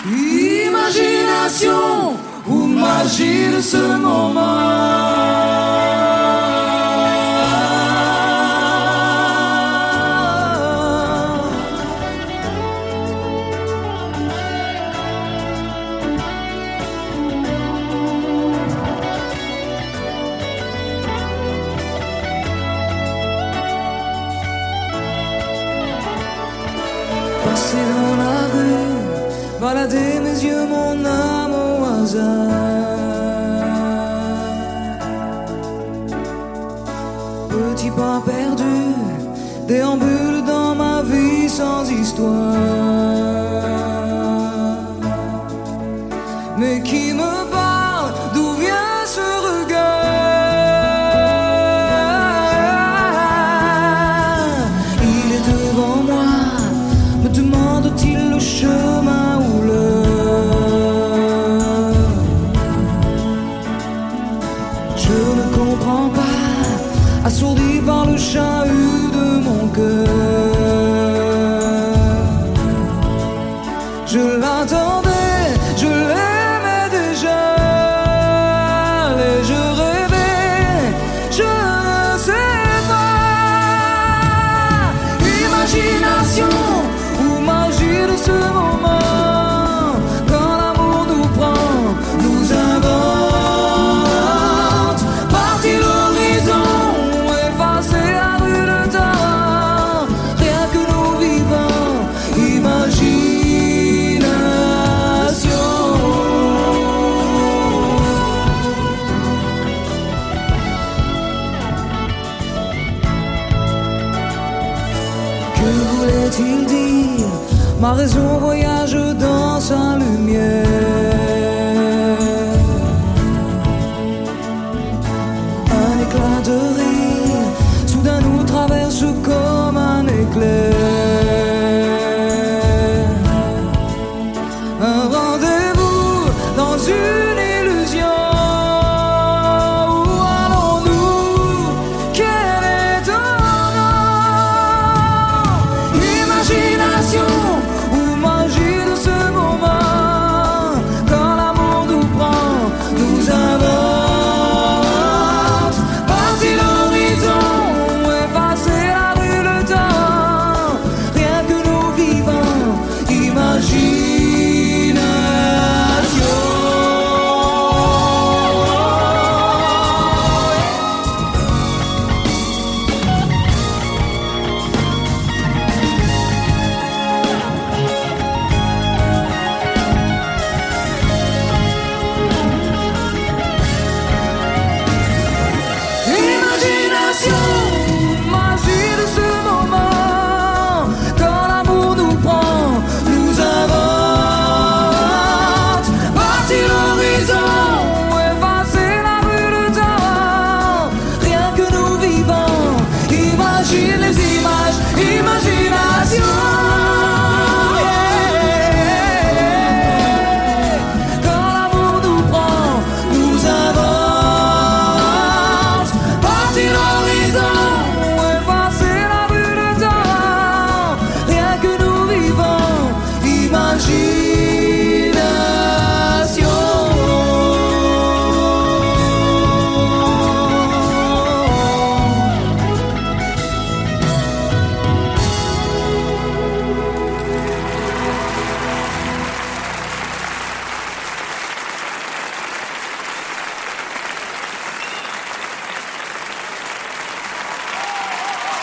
Imagination ou magie de ce moment. Passer dans la rue, balader mes yeux, mon âme au hasard. Petit pas perdu, déambule dans ma vie sans histoire. Mais qui me parle, d'où vient ce regard? Il est devant moi, me demande-t-il le chemin ou l'heure? Je ne comprends pas, assourdi par le chahut de mon cœur. Je l'attendais, je l'aimais déjà, et je rêvais, je ne sais pas. Imagination ou magie de ce moment, quand l'amour nous prend, nous invente. Parti l'horizon, effacer la rue de temps, rien que nous vivons, imagination. Que voulait-il dire? Ma raison voyage dans sa lumière.